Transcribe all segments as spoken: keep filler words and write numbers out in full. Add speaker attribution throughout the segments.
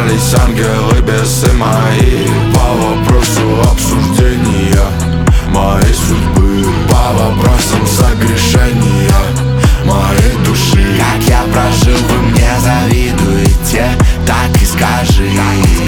Speaker 1: собрались ангелы, бесы мои, по вопросу обсуждения моей судьбы, по вопросам согрешения моей души.
Speaker 2: Как я прожил, вы мне завидуете, так и скажи, так и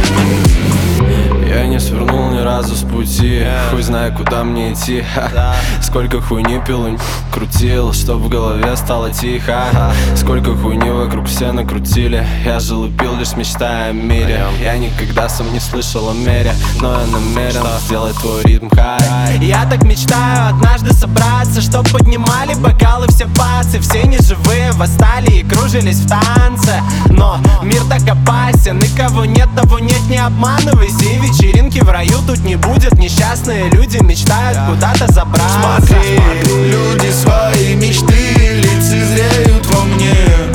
Speaker 2: скажи.
Speaker 3: Я не свернул ни разу с пути, хуй знаю, куда мне идти. Ха. Сколько хуйни пил и крутил, чтоб в голове стало тихо. Сколько хуйни вокруг все накрутили, я жил и пил, лишь мечтая о мире. Я никогда сам не слышал о мере, но я намерен сделать твой ритм хай.
Speaker 4: Я так мечтаю однажды собраться, чтоб поднимали бокалы все пацы. Все неживые восстали и кружились в танце. Но мир так опасен, и кого нет, того нет, не обманывайся. И вечеринки в раю тут не будет, несчастные люди мечтают куда-то забраться.
Speaker 1: Смотри, люди свои мечты лицезреют во мне,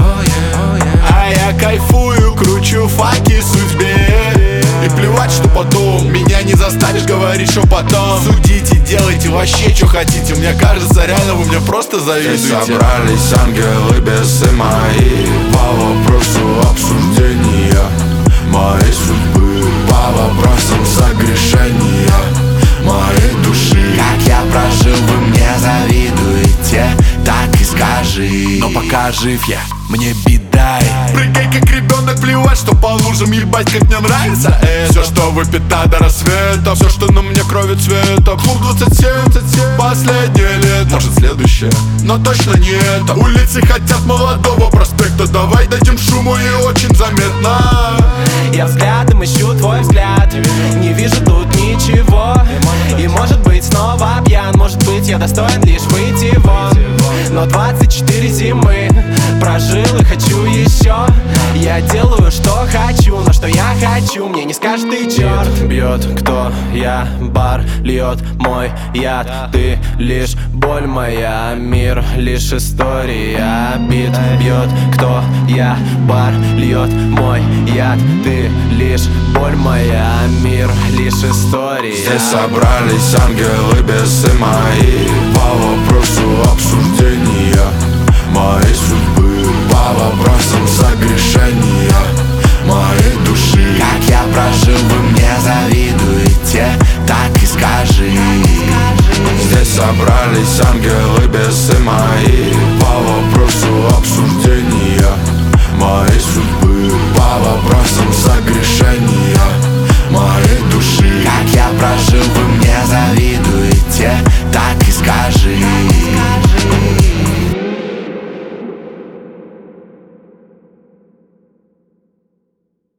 Speaker 1: а я кайфую, кручу факи судьбе. И плевать, что потом меня не заставишь говорить, что потом. Судите, делайте вообще, что хотите. Мне кажется, реально вы мне просто завидуете. Здесь собрались ангелы, бесы мои, по вопросу обсуждения моей судьбы, по вопросам согрешения моей души.
Speaker 2: Как я прожил, вы мне завидуете, так и скажи.
Speaker 1: Но пока жив я, мне беда. Прыгай как ребенок, плевать, что по лужам, ебать, как мне нравится это. Все, что выпито до рассвета, все, что на мне крови цвета. Клуб двадцать семь, последнее лето, может следующее, но точно не это. Улицы хотят молодого проспекта, давай дадим шуму и очень заметно.
Speaker 4: Я взглядом ищу твой взгляд, не вижу тут ничего. И может быть снова пьян, может быть я достоин лишь выйти вон. Но двадцать четыре зимы прожил и хочу еще. Я делаю, что хочу, но что я хочу, мне не скажет и черт.
Speaker 3: Бьет, кто я, бар льет мой яд. Ты лишь боль моя, мир лишь история. Бит бьет, кто я, бар льет мой яд. Ты лишь боль моя, мир лишь история.
Speaker 1: Здесь собрались ангелы, бесы мои, по вопросу обсуждения моей судьбы, по вопросам согрешения моей души.
Speaker 2: Как я прожил, вы мне завидуете, так и скажи.
Speaker 1: Здесь собрались ангелы, бесы мои, по вопросу обсуждения моей судьбы, по вопросам согрешения моей души.
Speaker 2: Как я прожил, вы мне завидуете, так и скажи.